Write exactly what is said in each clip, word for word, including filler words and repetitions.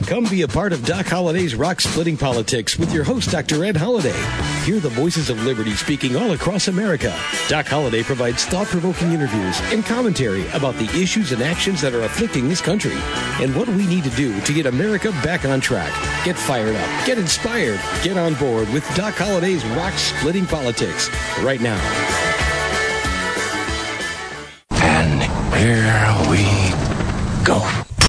Come be a part of Doc Holliday's Rock Splitting Politics with your host, Doctor Ed Holliday. Hear the voices of liberty speaking all across America. Doc Holliday provides thought-provoking interviews and commentary about the issues and actions that are afflicting this country and what we need to do to get America back on track. Get fired up, get inspired, get on board with Doc Holliday's Rock Splitting Politics right now. And here we go.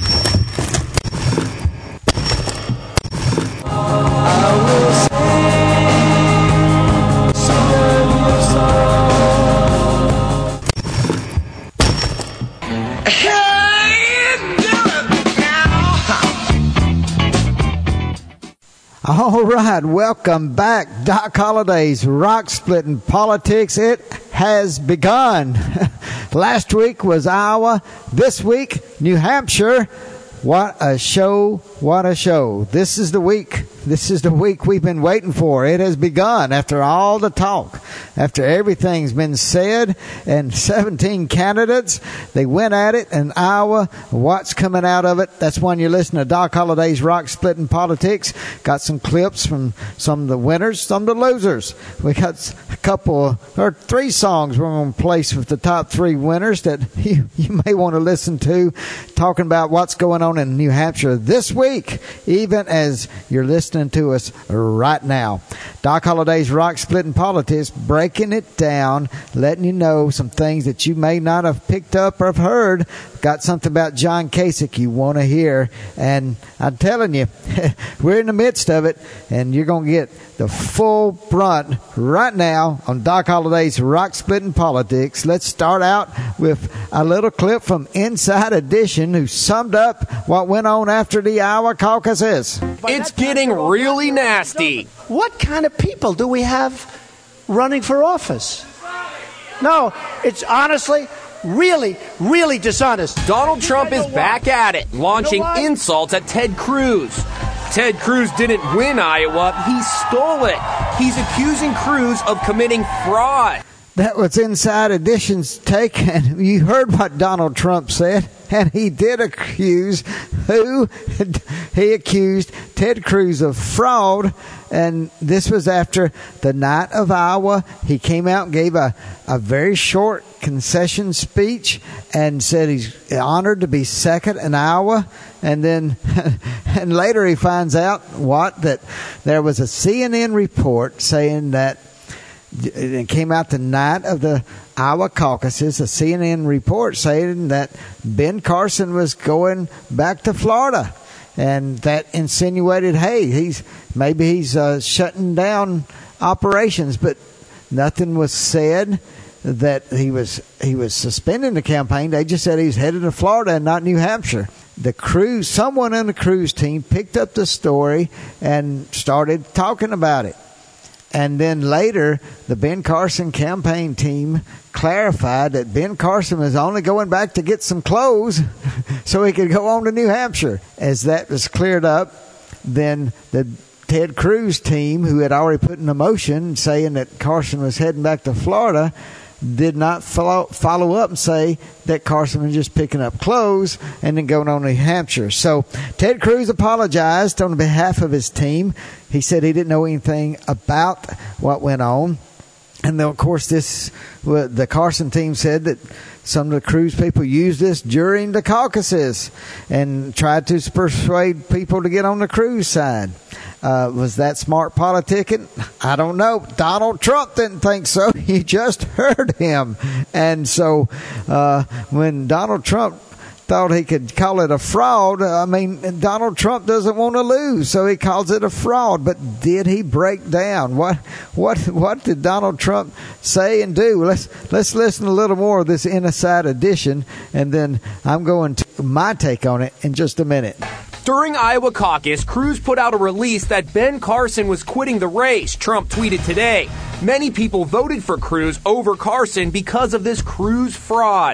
All right, welcome back. Doc Holliday's Rock Splitting Politics. It has begun. Last week was Iowa. This week, New Hampshire. What a show. What a show. This is the week. This is the week we've been waiting for. It has begun after all the talk, after everything's been said, and seventeen candidates. They went at it in Iowa. What's coming out of it? That's when you listen to Doc Holliday's Rock Splitting Politics. Got some clips from some of the winners, some of the losers. We got a couple, or three songs we're going to place with the top three winners that you, you may want to listen to, talking about what's going on in New Hampshire this week, even as you're listening to us right now. Doc Holliday's Rock Splitting Politics, breaking it down, letting you know some things that you may not have picked up or have heard. Got something about John Kasich you want to hear, and I'm telling you, we're in the midst of it, and you're going to get the full brunt right now on Doc Holliday's Rock Splitting Politics. Let's start out with a little clip from Inside Edition, who summed up what went on after the Iowa caucuses. It's getting really nasty. What kind of people do we have running for office? No, it's honestly really, really dishonest. Donald Trump is back at it, launching insults at Ted Cruz. Ted Cruz didn't win Iowa, he stole it. He's accusing Cruz of committing fraud. That was Inside Edition's take, and you heard what Donald Trump said, and he did accuse who? He accused Ted Cruz of fraud, and this was after the night of Iowa. He came out and gave a, a very short concession speech and said he's honored to be second in Iowa. And then, and later he finds out what? That there was a C N N report saying that it came out the night of the Iowa caucuses, a C N N report saying that Ben Carson was going back to Florida. And that insinuated, hey, he's maybe he's uh, shutting down operations, but nothing was said that he was he was suspending the campaign. They just said he was headed to Florida and not New Hampshire. The Cruz, someone on the Cruz team picked up the story and started talking about it. And then later, the Ben Carson campaign team clarified that Ben Carson was only going back to get some clothes so he could go on to New Hampshire. As that was cleared up, then the Ted Cruz team, who had already put in a motion saying that Carson was heading back to Florida, did not follow, follow up and say that Carson was just picking up clothes and then going on to New Hampshire. So Ted Cruz apologized on behalf of his team. He said he didn't know anything about what went on. And then, of course, this the Carson team said that some of the Cruz people used this during the caucuses and tried to persuade people to get on the Cruz side. Uh, was that smart politicking? I don't know. Donald Trump didn't think so. You just heard him. And so uh, when Donald Trump thought he could call it a fraud, I mean, Donald Trump doesn't want to lose, so he calls it a fraud. But did he break down? What what what did Donald Trump say and do? Let's let's listen a little more of this Inside Edition, and then I'm going to my take on it in just a minute. During Iowa caucus, Cruz put out a release that Ben Carson was quitting the race, Trump tweeted today. Many people voted for Cruz over Carson because of this Cruz fraud.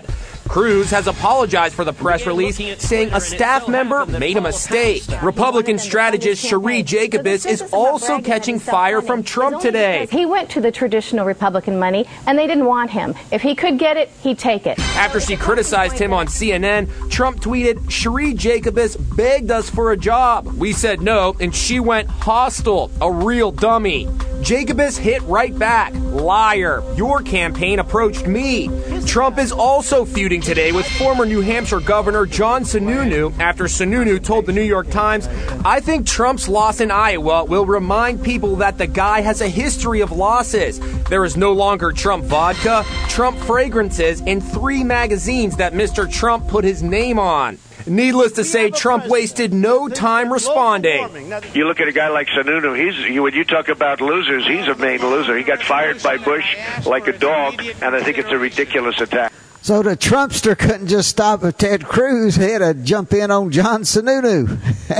Cruz has apologized for the press release, saying a staff member made a mistake. Republican strategist Cherie Jacobus is also catching fire from Trump today. He went to the traditional Republican money, and they didn't want him. If he could get it, he'd take it. After she criticized him on C N N, Trump tweeted, "Cherie Jacobus begged us for a job. We said no, and she went hostile, a real dummy." Jacobus hit right back. "Liar. Your campaign approached me." Trump is also feuding today with former New Hampshire Governor John Sununu after Sununu told the New York Times, "I think Trump's loss in Iowa will remind people that the guy has a history of losses. There is no longer Trump vodka, Trump fragrances, and three magazines that Mister Trump put his name on." Needless to say, Trump wasted no time responding. You look at a guy like Sununu, he's, when you talk about losers, he's a main loser. He got fired by Bush like a dog, and I think it's a ridiculous attack. So the Trumpster couldn't just stop at Ted Cruz. He had to jump in on John Sununu.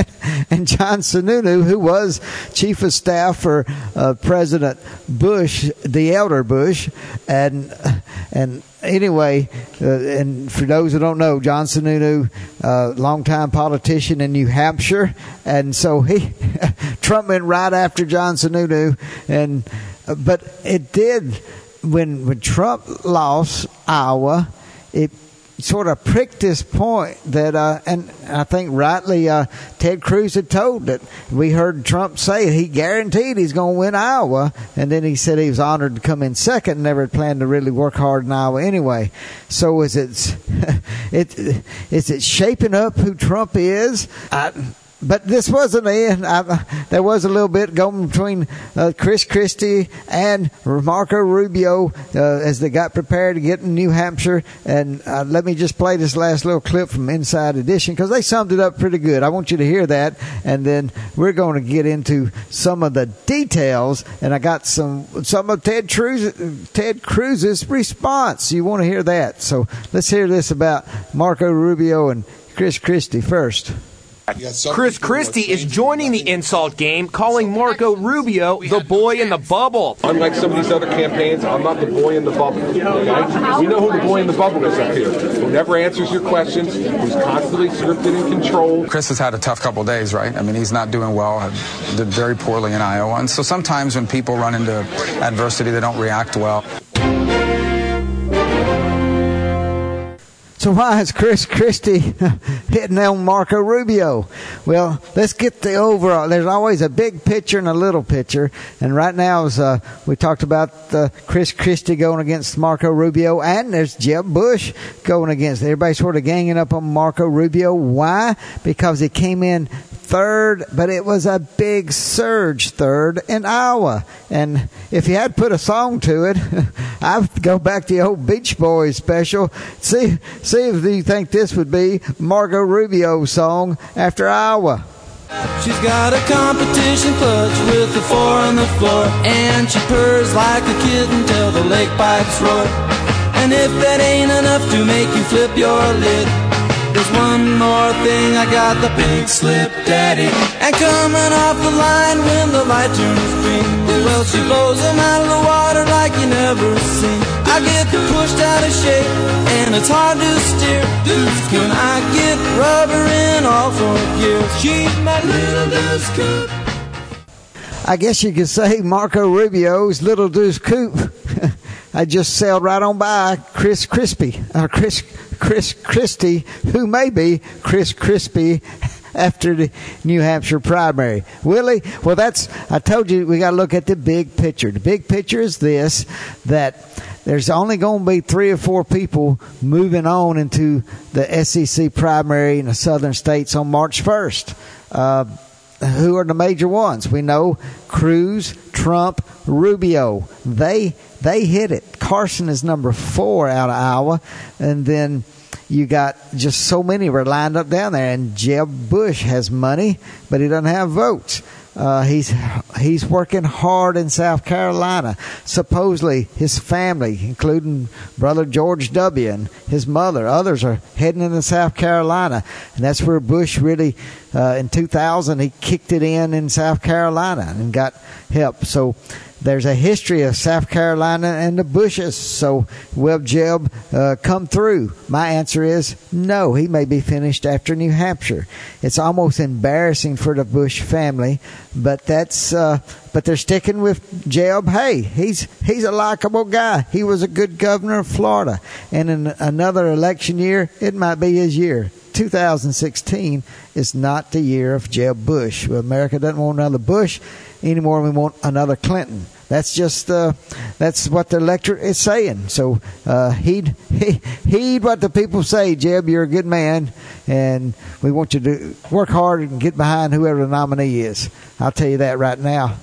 And John Sununu, who was chief of staff for uh, President Bush, the elder Bush, and and anyway, uh, and for those who don't know, John Sununu, uh, longtime politician in New Hampshire, and so he Trump went right after John Sununu, and uh, but it did when when Trump lost Iowa, it sort of pricked this point that, uh, and I think rightly, uh, Ted Cruz had told that we heard Trump say he guaranteed he's going to win Iowa, and then he said he was honored to come in second and never planned to really work hard in Iowa anyway. So is it, it is it shaping up who Trump is? I, But this wasn't the end. I, there was a little bit going between uh, Chris Christie and Marco Rubio uh, as they got prepared to get in New Hampshire. And uh, let me just play this last little clip from Inside Edition because they summed it up pretty good. I want you to hear that. And then we're going to get into some of the details. And I got some some of Ted Cruz, Ted Cruz's response. You want to hear that. So let's hear this about Marco Rubio and Chris Christie first. Chris Christie is joining the insult game, calling Marco Rubio the boy in the bubble. Unlike some of these other campaigns, I'm not the boy in the bubble. Okay? We know who the boy in the bubble is up here. Who never answers your questions, who's constantly scripted and controlled. Chris has had a tough couple of days, right? I mean, he's not doing well. Did very poorly in Iowa. And so sometimes when people run into adversity, they don't react well. So why is Chris Christie hitting on Marco Rubio? Well, let's get the overall. There's always a big picture and a little picture. And right now, is, uh, we talked about uh, Chris Christie going against Marco Rubio, and there's Jeb Bush going against. Everybody sort of ganging up on Marco Rubio. Why? Because he came in third, but it was a big surge third in Iowa. And if you had put a song to it, I'd go back to the old Beach Boys special. See, see if you think this would be Marco Rubio's song after Iowa. She's got a competition clutch with the four on the floor, and she purrs like a kitten till the lake pipes roar. And if that ain't enough to make you flip your lid, there's one more thing, I got the pink slip daddy. And coming off the line when the light turns green, well, she blows them out of the water like you never seen. I get pushed out of shape and it's hard to steer. Can I get rubber in all four gears? She's my little deuce coupe. I guess you could say Marco Rubio's little deuce coupe. I just sailed right on by Chris Crispy, uh, Chris Chris Christie, who may be Chris Crispy after the New Hampshire primary. Willie, well, that's, I told you we got to look at the big picture. The big picture is this, that there's only going to be three or four people moving on into the S E C primary in the southern states on March first. Uh, who are the major ones? We know Cruz, Trump, Rubio. They they hit it. Carson is number four out of Iowa. And then you got just so many were lined up down there. And Jeb Bush has money, but he doesn't have votes. Uh, he's he's working hard in South Carolina. Supposedly his family, including brother George W. and his mother, others are heading into South Carolina, and that's where Bush really, uh, in two thousand, he kicked it in in South Carolina and got help. So there's a history of South Carolina and the Bushes. So will Jeb uh, come through? My answer is no. He may be finished after New Hampshire. It's almost embarrassing for the Bush family, but that's uh, but they're sticking with Jeb. Hey, he's he's a likable guy. He was a good governor of Florida, and in another election year, it might be his year. two thousand sixteen is not the year of Jeb Bush. Well, America doesn't want another Bush anymore. We want another Clinton. That's just uh, that's what the electorate is saying. So uh, heed, he, heed what the people say. Jeb, you're a good man, and we want you to work hard and get behind whoever the nominee is. I'll tell you that right now.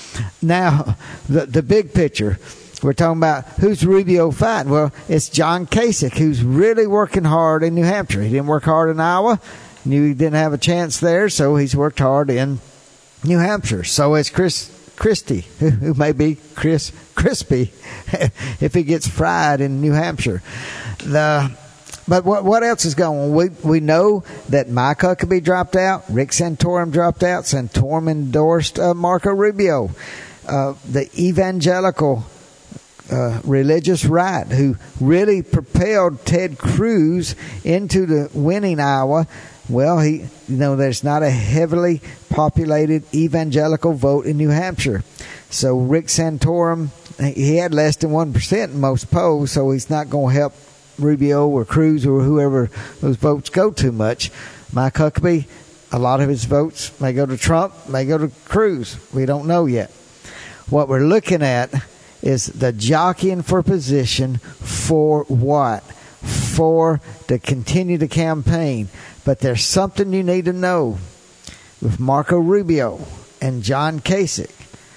Now, the the big picture. We're talking about who's Rubio fighting. Well, it's John Kasich, who's really working hard in New Hampshire. He didn't work hard in Iowa. Knew he didn't have a chance there, so he's worked hard in New Hampshire. So is Chris Christie, who may be Chris Crispy if he gets fried in New Hampshire. The But what what else is going on? We we know that Mike Huckabee dropped out. Rick Santorum dropped out. Santorum endorsed uh, Marco Rubio. Uh, the evangelical Uh, religious right who really propelled Ted Cruz into the winning Iowa. Well, he, you know, there's not a heavily populated evangelical vote in New Hampshire. So Rick Santorum, he had less than one percent in most polls, so he's not going to help Rubio or Cruz or whoever those votes go to much. Mike Huckabee, a lot of his votes may go to Trump, may go to Cruz. We don't know yet. What we're looking at is the jockeying for position for what? For to continue the campaign. But there's something you need to know with Marco Rubio and John Kasich.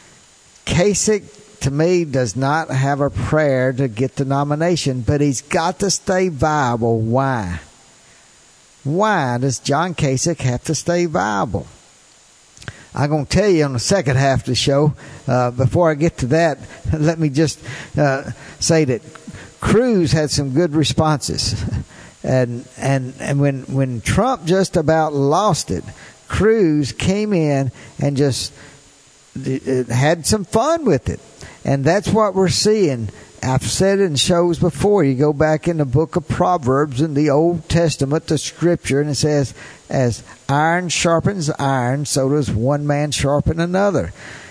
Kasich, to me, does not have a prayer to get the nomination, but he's got to stay viable. Why? Why does John Kasich have to stay viable? I'm going to tell you on the second half of the show. Uh, before I get to that, let me just uh, say that Cruz had some good responses. and and and when, when Trump just about lost it, Cruz came in and just had some fun with it. And that's what we're seeing. I've said it in shows before. You go back in the book of Proverbs in the Old Testament, the scripture, and it says, as iron sharpens iron, so does one man sharpen another.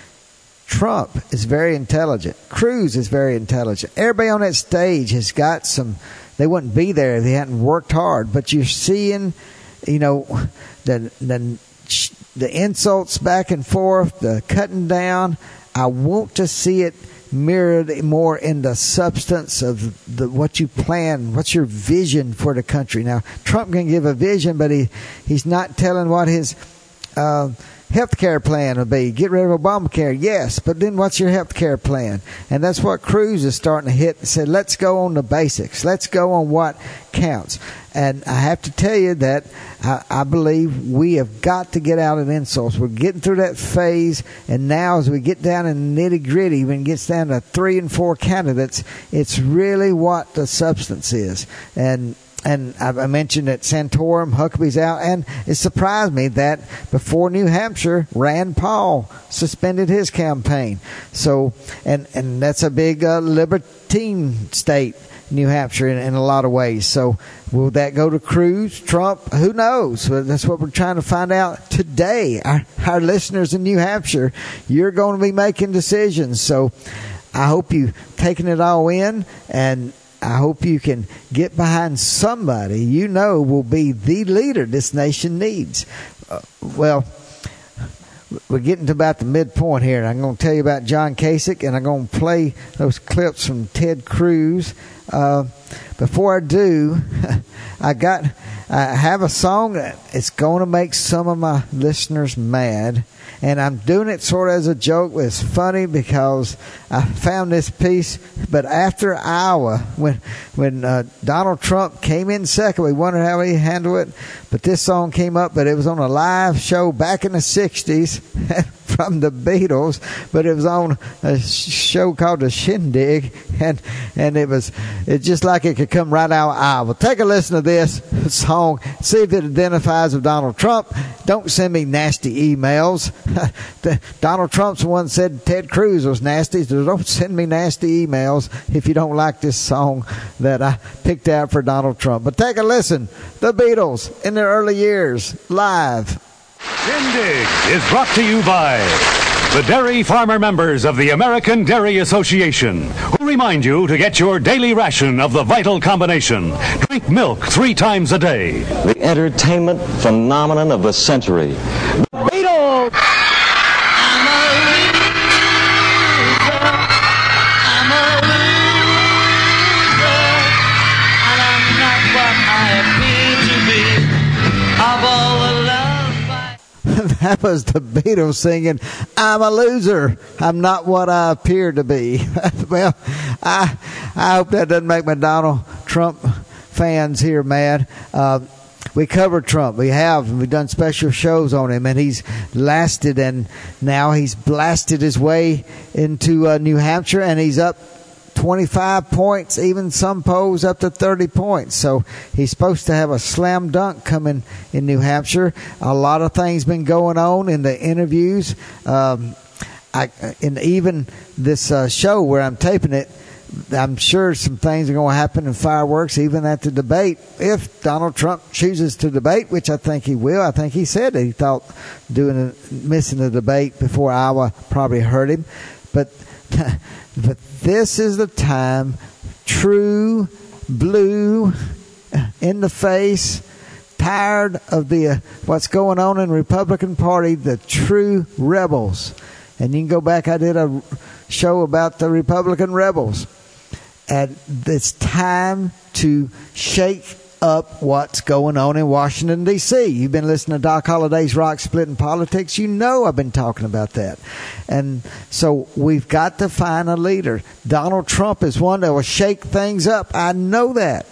Trump is very intelligent. Cruz is very intelligent. Everybody on that stage has got some, they wouldn't be there if they hadn't worked hard. But you're seeing, you know, the, the, the insults back and forth, the cutting down. I want to see it mirrored more in the substance of the what you plan, what's your vision for the country. Now, Trump can give a vision, but he, he's not telling what his uh, health care plan will be. Get rid of Obamacare, yes, but then what's your health care plan? And that's what Cruz is starting to hit and said, let's go on the basics. Let's go on what counts. And I have to tell you that I, I believe we have got to get out of insults. We're getting through that phase, and now as we get down in the nitty-gritty, when it gets down to three and four candidates, it's really what the substance is. And And I mentioned that Santorum, Huckabee's out, and it surprised me that before New Hampshire, Rand Paul suspended his campaign. So, and and that's a big uh, libertine state, New Hampshire, in, in a lot of ways. So, will that go to Cruz, Trump? Who knows? Well, that's what we're trying to find out today. Our, our listeners in New Hampshire, you're going to be making decisions. So, I hope you've taken it all in, and I hope you can get behind somebody you know will be the leader this nation needs. Uh, well, we're getting to about the midpoint here, and I'm going to tell you about John Kasich, and I'm going to play those clips from Ted Cruz. Uh, before I do, I got I have a song that it's going to make some of my listeners mad. And I'm doing it sort of as a joke. It's funny because I found this piece. But after Iowa, when when uh, Donald Trump came in second, we wondered how he handled it. But this song came up, but it was on a live show back in the sixties from the Beatles, but it was on a show called The Shindig, and and it was it's just like it could come right out of Iowa. Take a listen to this song, see if it identifies with Donald Trump. Don't send me nasty emails. Donald Trump's the one that said Ted Cruz was nasty, so don't send me nasty emails if you don't like this song that I picked out for Donald Trump. But take a listen. The Beatles in their early years, live. Shindig is brought to you by the dairy farmer members of the American Dairy Association, who remind you to get your daily ration of the vital combination. Drink milk three times a day. The entertainment phenomenon of the century. The Beatles! I'm a loser. I'm a loser. And I'm not what I appear to be. Of all the love. That was the Beatles singing, I'm a loser. I'm not what I appear to be. Well, I I hope that doesn't make my Donald Trump fans here mad. Uh, we covered Trump. We have. We've done special shows on him, and he's lasted, and now he's blasted his way into uh, New Hampshire, and he's up twenty-five points, even some polls up to thirty points. So he's supposed to have a slam dunk coming in New Hampshire. A lot of things been going on in the interviews. Um, I, and even this uh, show where I'm taping it, I'm sure some things are going to happen in fireworks, even at the debate. If Donald Trump chooses to debate, which I think he will. I think he said that he thought doing a, missing the debate before Iowa probably hurt him. But But this is the time, true blue, in the face, tired of the uh, what's going on in the Republican Party, the true rebels. And you can go back, I did a show about the Republican rebels. And it's time to shake up what's going on in Washington, D C You've been listening to Doc Holliday's Rock Splitting Politics. You know I've been talking about that. And so we've got to find a leader. Donald Trump is one that will shake things up. I know that.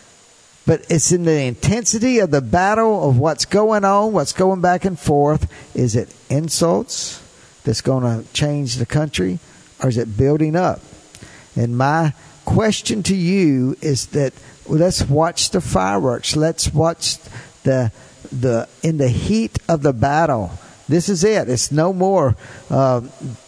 But it's in the intensity of the battle of what's going on, what's going back and forth. Is it insults that's going to change the country, or is it building up? And my question to you is that let's watch the fireworks. Let's watch the the in the heat of the battle. This is it. It's no more uh,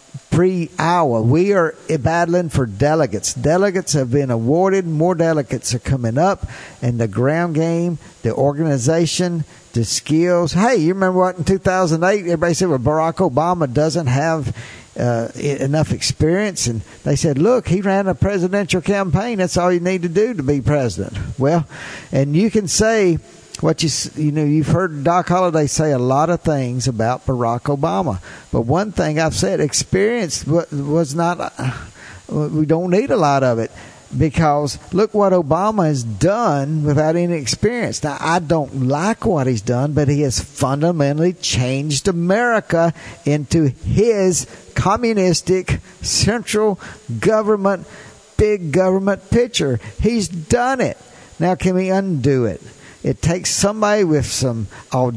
pre-Iowa. We are battling for delegates. Delegates have been awarded. More delegates are coming up. And the ground game, the organization, the skills. Hey, you remember what in two thousand eight, everybody said, well, Barack Obama doesn't have uh, enough experience. And they said, look, he ran a presidential campaign. That's all you need to do to be president. Well, and you can say what you, you know, you've heard Doc Holliday say a lot of things about Barack Obama. But one thing I've said, experience was not, uh, we don't need a lot of it. Because look what Obama has done without any experience. Now, I don't like what he's done, but he has fundamentally changed America into his communistic central government, big government picture. He's done it. Now, can we undo it? It takes somebody with some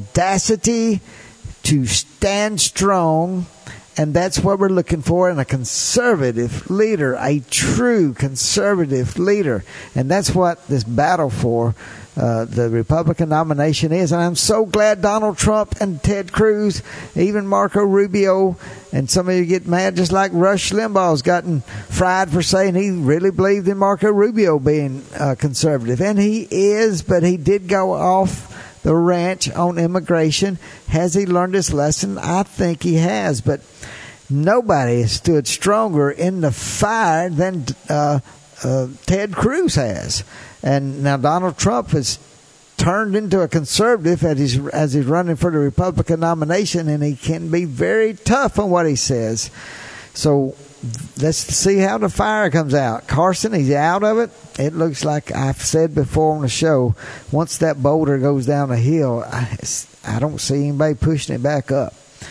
audacity to stand strong. And that's what we're looking for in a conservative leader, a true conservative leader. And that's what this battle for uh, the Republican nomination is. And I'm so glad Donald Trump and Ted Cruz, even Marco Rubio, and some of you get mad just like Rush Limbaugh's gotten fried for saying he really believed in Marco Rubio being uh, conservative. And he is, but he did go off the ranch on immigration. Has he learned his lesson? I think he has, but nobody has stood stronger in the fire than uh, uh, Ted Cruz has. And now Donald Trump has turned into a conservative as he's, as he's running for the Republican nomination, and he can be very tough on what he says. So let's see how the fire comes out. Carson, he's out of it. It looks like I've said before on the show, once that boulder goes down the hill, I, I don't see anybody pushing it back up.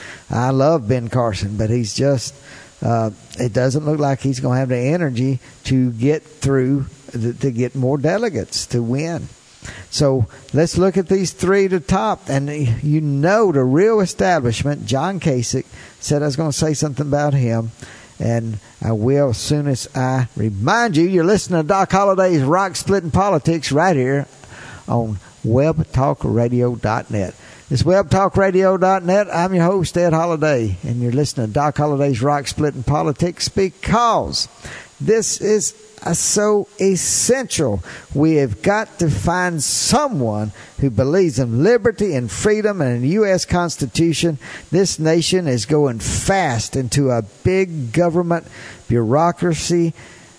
I love Ben Carson, but he's just, uh, it doesn't look like he's going to have the energy to get through, to get more delegates to win. So let's look at these three to top. And you know the real establishment, John Kasich, said I was going to say something about him. And I will as soon as I remind you. You're listening to Doc Holliday's Rock Splitting Politics right here on web talk radio dot net. It's web talk radio dot net. I'm your host, Ed Holliday, and you're listening to Doc Holliday's Rock Splitting Politics because this is uh, so essential. We have got to find someone who believes in liberty and freedom and in the U S Constitution. This nation is going fast into a big government bureaucracy,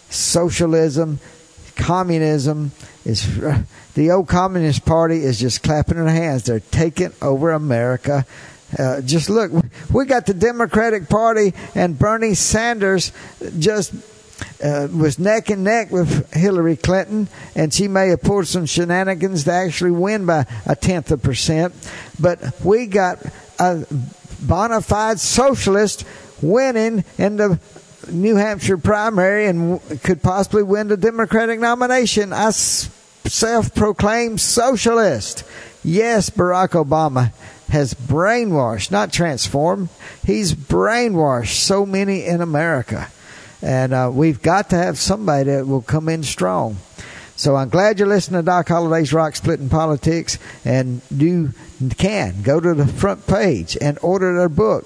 socialism, communism. Is uh, the old Communist Party is just clapping their hands. They're taking over America. Uh, just look, we got the Democratic Party and Bernie Sanders just uh, was neck and neck with Hillary Clinton, and she may have pulled some shenanigans to actually win by a tenth of a percent. But we got a bona fide socialist winning in the New Hampshire primary and w- could possibly win the Democratic nomination. I s- self-proclaimed socialist. Yes, Barack Obama has brainwashed, not transformed. He's brainwashed so many in America. And uh, we've got to have somebody that will come in strong. So I'm glad you're listening to Doc Holliday's Rock Splitting Politics. And you can go to the front page and order their book,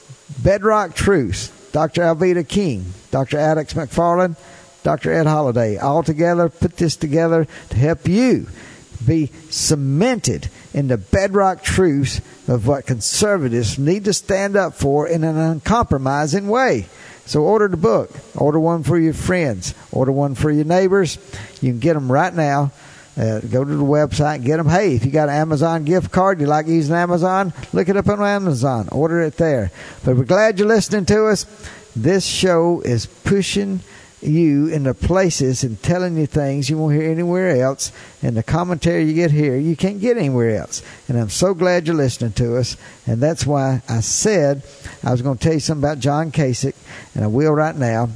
Bedrock Truth. Doctor Alveda King, Doctor Alex McFarland, Doctor Ed Holliday, all together put this together to help you be cemented in the bedrock truths of what conservatives need to stand up for in an uncompromising way. So order the book. Order one for your friends. Order one for your neighbors. You can get them right now. Uh, go to the website and get them. Hey, if you got an Amazon gift card, you like using Amazon, look it up on Amazon. Order it there. But we're glad you're listening to us. This show is pushing you into places and telling you things you won't hear anywhere else. And the commentary you get here, you can't get anywhere else. And I'm so glad you're listening to us. And that's why I said I was going to tell you something about John Kasich, and I will right now.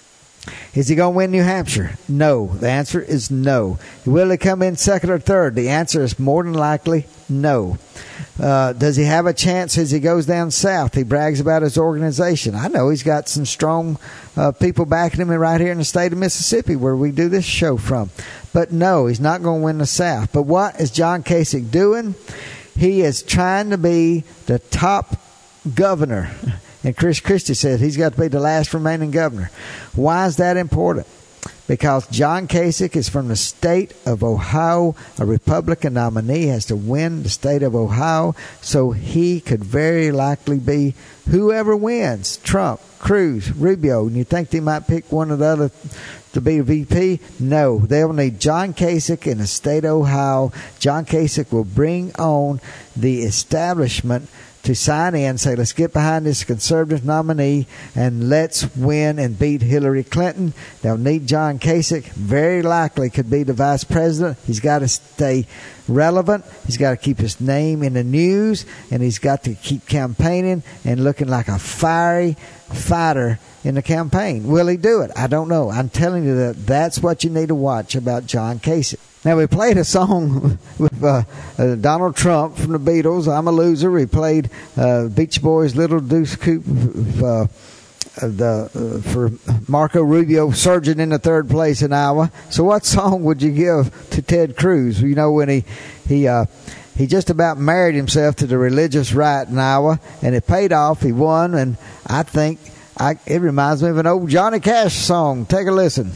Is he going to win New Hampshire? No. The answer is no. Will he come in second or third? The answer is more than likely no. Uh, does he have a chance as he goes down south? He brags about his organization. I know he's got some strong uh, people backing him right here in the state of Mississippi where we do this show from. But no, he's not going to win the South. But what is John Kasich doing? He is trying to be the top governor. And Chris Christie said he's got to be the last remaining governor. Why is that important? Because John Kasich is from the state of Ohio. A Republican nominee has to win the state of Ohio. So he could very likely be whoever wins. Trump, Cruz, Rubio. And you think they might pick one or the other to be a V P? No. They'll need John Kasich in the state of Ohio. John Kasich will bring on the establishment to sign in, say, let's get behind this conservative nominee and let's win and beat Hillary Clinton. They'll need John Kasich. Very likely could be the vice president. He's got to stay relevant. He's got to keep his name in the news, and he's got to keep campaigning and looking like a fiery fighter in the campaign. Will he do it? I don't know. I'm telling you that that's what you need to watch about John Kasich. Now, we played a song with uh, uh, Donald Trump from the Beatles, I'm a Loser. We played uh, Beach Boys' Little Deuce Coupe uh, the, uh, for Marco Rubio surging in the third place in Iowa. So what song would you give to Ted Cruz? You know, when he, he, uh, he just about married himself to the religious right in Iowa, and it paid off. He won, and I think I, it reminds me of an old Johnny Cash song. Take a listen.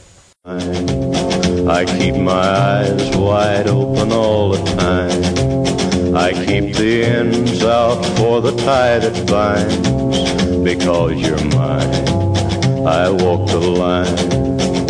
I keep my eyes wide open all the time. I keep the ends out for the tie that binds. Because you're mine, I walk the line.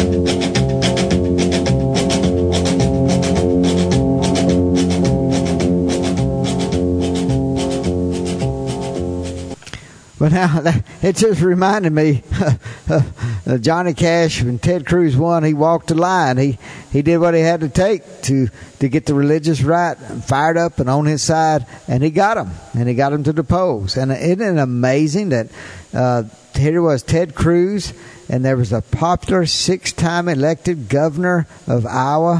But now, it just reminded me of Johnny Cash when Ted Cruz won. He walked the line. He he did what he had to take to, to get the religious right fired up and on his side, and he got him. And he got him to the polls. And isn't it amazing that uh, here was Ted Cruz, and there was a popular six-time elected governor of Iowa,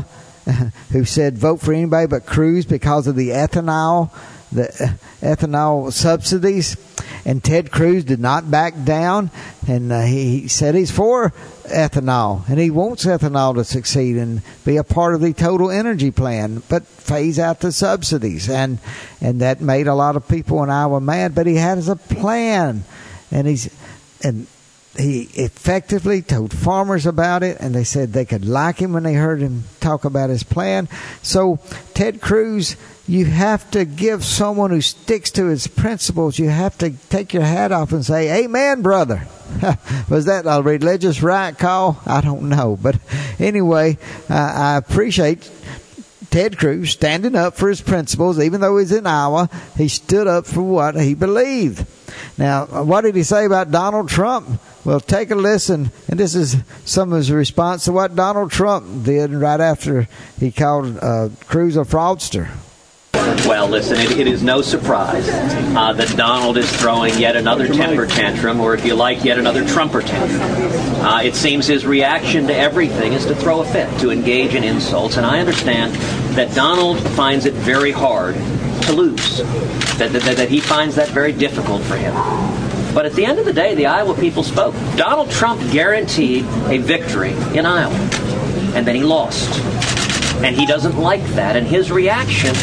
who said vote for anybody but Cruz because of the ethanol, the ethanol subsidies. And Ted Cruz did not back down, and uh, he, he said he's for ethanol, and he wants ethanol to succeed and be a part of the total energy plan, but phase out the subsidies. And and that made a lot of people in Iowa mad, but he has a plan, and he's and he effectively told farmers about it, and they said they could like him when they heard him talk about his plan. So Ted Cruz, you have to give someone who sticks to his principles, you have to take your hat off and say, amen, brother. Was that a religious right call? I don't know. But anyway, uh, I appreciate Ted Cruz standing up for his principles. Even though he's in Iowa, he stood up for what he believed. Now, what did he say about Donald Trump? Well, take a listen, and this is some of his response to what Donald Trump did right after he called uh, Cruz a fraudster. Well, listen, it, it is no surprise uh, that Donald is throwing yet another temper tantrum, or if you like, yet another Trumper tantrum. Uh, it seems his reaction to everything is to throw a fit, to engage in insults, and I understand that Donald finds it very hard to lose, that, that, that he finds that very difficult for him. But at the end of the day, the Iowa people spoke. Donald Trump guaranteed a victory in Iowa, and then he lost. And he doesn't like that, and his reaction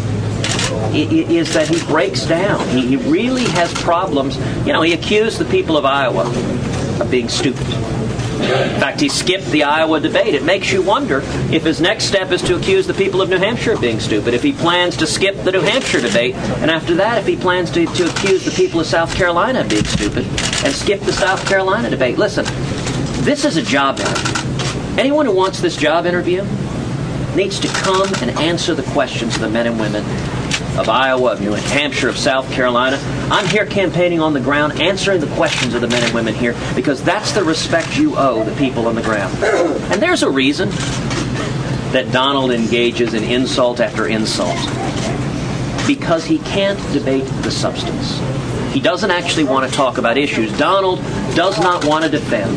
is that he breaks down. He, he really has problems. You know, he accused the people of Iowa of being stupid. In fact, he skipped the Iowa debate. It makes you wonder if his next step is to accuse the people of New Hampshire of being stupid, if he plans to skip the New Hampshire debate, and after that, if he plans to, to accuse the people of South Carolina of being stupid and skip the South Carolina debate. Listen, this is a job interview. Anyone who wants this job interview needs to come and answer the questions of the men and women of Iowa, of New Hampshire, of South Carolina. I'm here campaigning on the ground, answering the questions of the men and women here, because that's the respect you owe the people on the ground. And there's a reason that Donald engages in insult after insult. Because he can't debate the substance. He doesn't actually want to talk about issues. Donald does not want to defend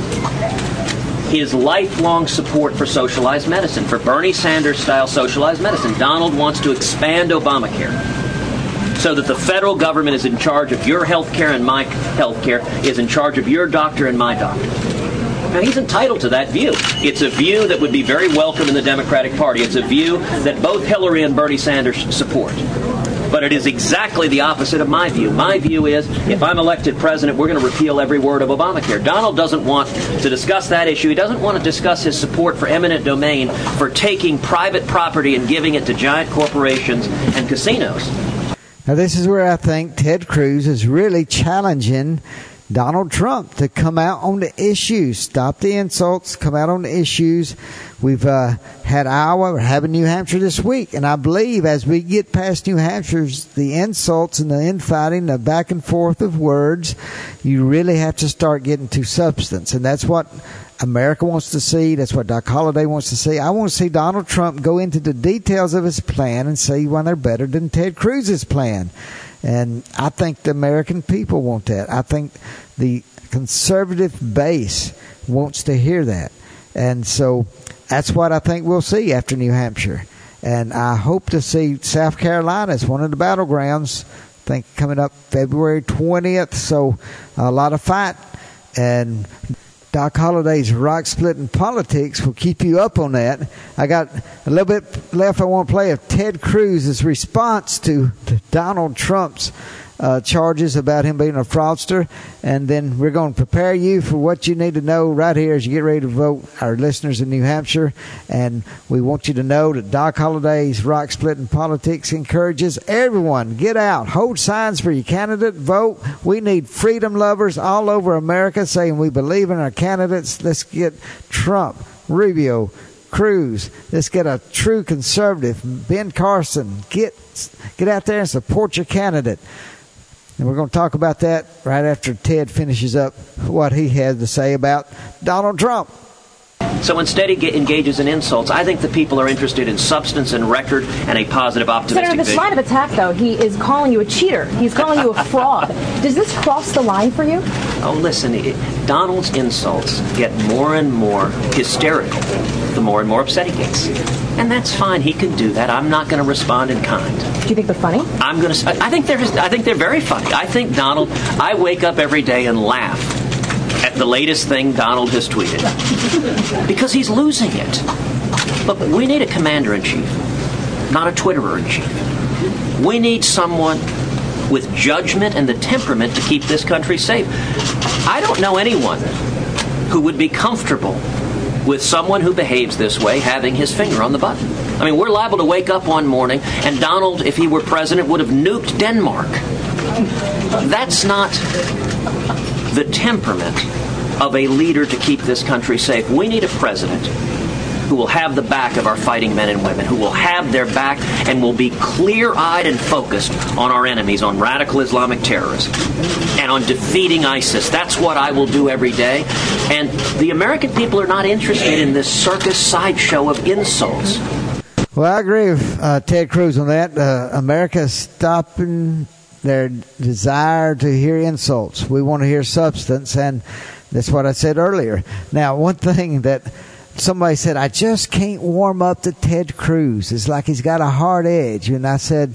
his lifelong support for socialized medicine, for Bernie Sanders-style socialized medicine. Donald wants to expand Obamacare so that the federal government is in charge of your health care and my health care, is in charge of your doctor and my doctor. Now, he's entitled to that view. It's a view that would be very welcome in the Democratic Party. It's a view that both Hillary and Bernie Sanders support. But it is exactly the opposite of my view. My view is, if I'm elected president, we're going to repeal every word of Obamacare. Donald doesn't want to discuss that issue. He doesn't want to discuss his support for eminent domain, for taking private property and giving it to giant corporations and casinos. Now, this is where I think Ted Cruz is really challenging Donald Trump to come out on the issues, stop the insults, come out on the issues. We've uh, had Iowa, we're having New Hampshire this week, and I believe as we get past New Hampshire's, the insults and the infighting, the back and forth of words, you really have to start getting to substance, and that's what America wants to see. That's what Doc Holliday wants to see. I want to see Donald Trump go into the details of his plan and see why they're better than Ted Cruz's plan. And I think the American people want that. I think the conservative base wants to hear that. And so that's what I think we'll see after New Hampshire. And I hope to see South Carolina as one of the battlegrounds, I think coming up February twentieth. So a lot of fight. And Doc Holliday's Rock Splitting Politics will keep you up on that. I got a little bit left I want to play of Ted Cruz's response to, to Donald Trump's uh, charges about him being a fraudster. And then we're going to prepare you for what you need to know right here as you get ready to vote, our listeners in New Hampshire. And we want you to know that Doc Holliday's Rock Splitting Politics encourages everyone, get out, hold signs for your candidate, vote. We need freedom lovers all over America saying we believe in our candidates. Let's get Trump, Rubio, Cruz. Let's get a true conservative, Ben Carson. Get, get out there and support your candidate. And we're going to talk about that right after Ted finishes up what he had to say about Donald Trump. So instead he get, engages in insults. I think the people are interested in substance and record and a positive, optimistic Senator, this vision. line of attack, though, he is calling you a cheater. He's calling you a fraud. Does this cross the line for you? Oh, listen, it, Donald's insults get more and more hysterical the more and more upset he gets. And that's fine. He can do that. I'm not going to respond in kind. Do you think they're funny? I'm going to. I think they're. I think they're very funny. I think Donald. I wake up every day and laugh at the latest thing Donald has tweeted because he's losing it. Look, we need a commander-in-chief, not a Twitterer-in-chief. We need someone with judgment and the temperament to keep this country safe. I don't know anyone who would be comfortable with someone who behaves this way having his finger on the button. I mean, we're liable to wake up one morning and Donald, if he were president, would have nuked Denmark. That's not the temperament of a leader to keep this country safe. We need a president who will have the back of our fighting men and women, who will have their back and will be clear-eyed and focused on our enemies, on radical Islamic terrorism, and on defeating ISIS. That's what I will do every day. And the American people are not interested in this circus sideshow of insults. Well, I agree with uh, Ted Cruz on that. Uh, America's stopping their desire to hear insults. We want to hear substance, and that's what I said earlier. Now, one thing that somebody said, I just can't warm up to Ted Cruz. It's like he's got a hard edge. And I said,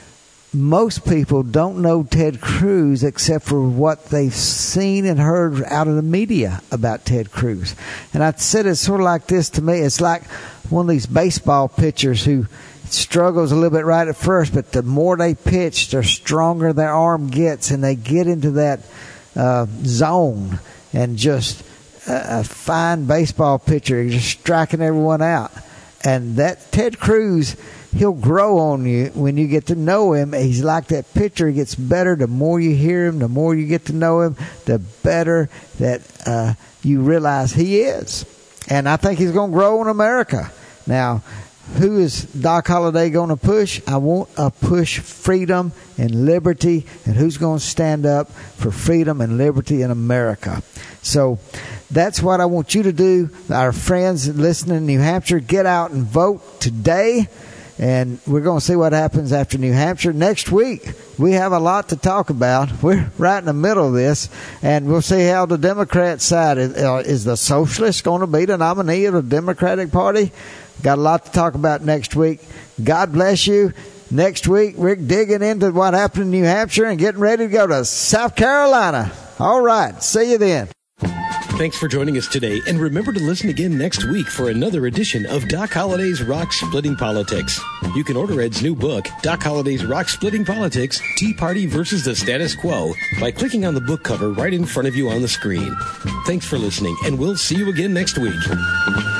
most people don't know Ted Cruz except for what they've seen and heard out of the media about Ted Cruz. And I said it's sort of like this to me. It's like one of these baseball pitchers who struggles a little bit right at first, but the more they pitch, the stronger their arm gets, and they get into that uh, zone and just a fine baseball pitcher, just striking everyone out. And that Ted Cruz, he'll grow on you when you get to know him. He's like that pitcher. He gets better the more you hear him, the more you get to know him, the better that uh, you realize he is. And I think he's going to grow in America. Now, who is Doc Holliday going to push? I want to push freedom and liberty. And who's going to stand up for freedom and liberty in America? So that's what I want you to do. Our friends listening in New Hampshire, get out and vote today. And we're going to see what happens after New Hampshire. Next week, we have a lot to talk about. We're right in the middle of this. And we'll see how the Democrat side is. Uh, is the socialist going to be the nominee of the Democratic Party? Got a lot to talk about next week. God bless you. Next week, we're digging into what happened in New Hampshire and getting ready to go to South Carolina. All right. See you then. Thanks for joining us today, and remember to listen again next week for another edition of Doc Holliday's Rock Splitting Politics. You can order Ed's new book, Doc Holliday's Rock Splitting Politics, Tea Party versus the Status Quo, by clicking on the book cover right in front of you on the screen. Thanks for listening, and we'll see you again next week.